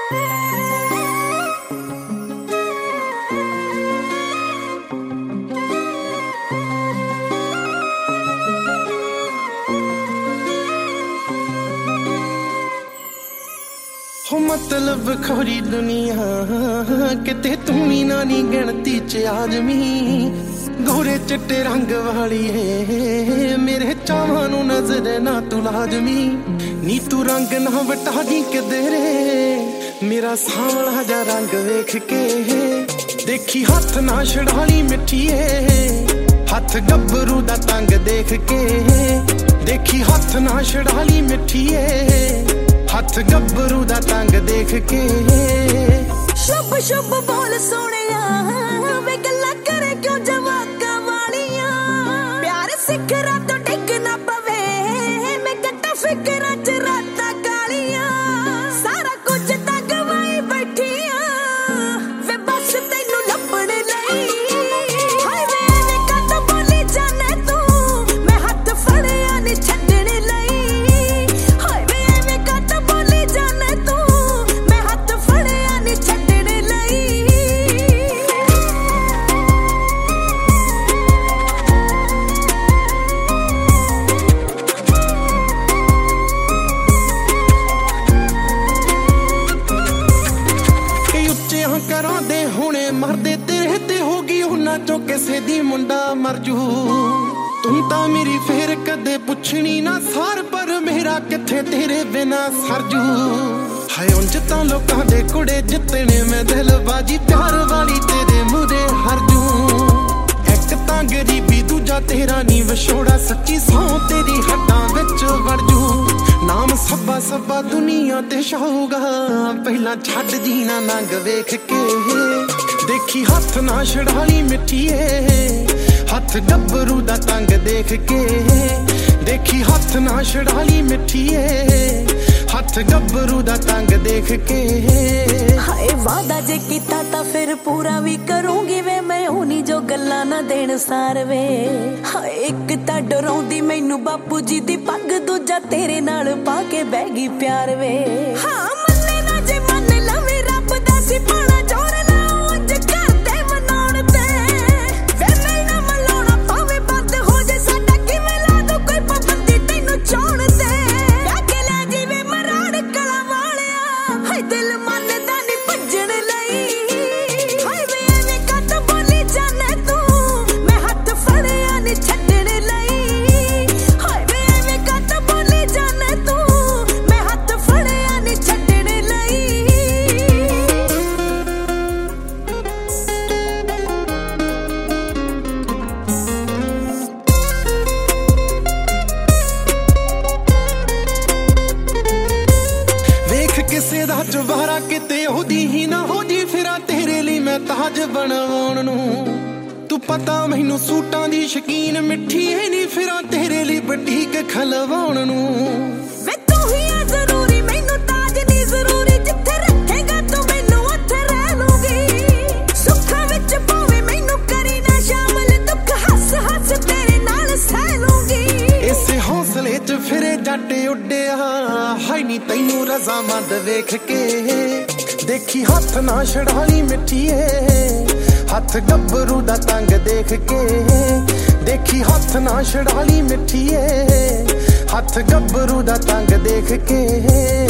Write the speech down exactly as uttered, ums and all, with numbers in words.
हो मतलब खोरी दुनिया किते तुमी ना नी गिणती च आजमी गोरे चिट्टे रंग वाली है मेरे चावां नू नजर ना तू लाजमी नी तू रंग ना वटा दी किधरे मेरा सांवला जा रंग वेख के देखी हाथ ना छड़ाली मिठीए हाथ गब्बरू दा तंग देख के देखी हाथ ना छड़ाली मिठीए हाथ गब्बरू दा तंग देख के शुभ शुभ बोल सोनिया वे गल्ला करे क्यों जवाका वालियां प्यार सिखरा तो डिग ना पवे मैं कट्टा फिकरा च राता कालियां सारा कुछ तक गवाई बैठिया वे बस तैनू लभण लई हाय वे मैं कद बोली जाने तू मैं हाथ फड़िया नी छड्डण लई हाय वे मैं कद बोली जाने तू मैं हाथ फड़िया नी छड्डण लई करा दे हुणे मरदे तेरे ते होगी हुना चो किसे दी मुंडा मरजू तुम ता मेरी फेर कदे पुछनी ना सार पर मेरा किथे तेरे बिना सरजू हाय उंज तां लोकां दे कुड़े जितने मैं दिल बाजी प्यार वाली तेरे मुरे हरजू एक तां गरीबी दूजा तेरा नी विछोड़ा सच्ची सौ तेरी हड्डां विच वड़जू नाम सब्बा सब्बा दुनिया ते शाहूगा पहला छड़ जीना नंग वेख के देखी हाथ ना छड़ाली मिठीए हाथ गब्बरू दा तंग देख के देखी हाथ ना छड़ाली मिठीए हाथ गब्बरू दा तंग देख के हाय वादा जे कीता ता फिर पूरा भी करूंगी वे मैं होनी जो गल्ला ना देण सार वे हाय एक ता डराउंदी मैनू बापू जी दी पग दूजा तेरे नाल पा के बह गई प्यार वे हां मन्ने ना जे मन लवे रब दा सी पाना जोर ना उंज करदे मनाउण ते वे मैं ना मलाउणा पावे बंद हो जे साडा किवें ला दो कोई पाबंदी तैनू चाहण ते अगे ले जीवे मराड़ कला वालिया हाय दिल मन दा नी भज्जण लई हाय वे एवें कद बोली जाने तू मैं हाथ फड़िया नी छड्डण लई हाय वे एवें कद बोली जाने तू मैं हाथ फड़िया नी छड्डण लई वेख किसे दा चुबारा किते ओदी ही ना हो जी फिरा तेरे लिए मैं ताज बनवाउण नू तू पता मैनू सूटां दी शकीन मिठी है नी फिरा तेरे लिए बटीक खलवाउण नू वे तू ही है जरूरी मैनू ताज दी जरूरी जिथे रखेगा तू मैनू उत्थे रह लूंगी सुखां विच भावे मैनू करी ना शामिल दुख हस हस तेरे नाल सह लूंगी इसे हौसले च फिरे जट उड्डिया हाय नी तैनू रज़ामंद वेख के देखी हाथ ना छड़ाली मिठीए हाथ गब्बरू दा तंग देख के देखी हाथ ना छड़ाली मिठीए हाथ गब्बरू दा तंग देख के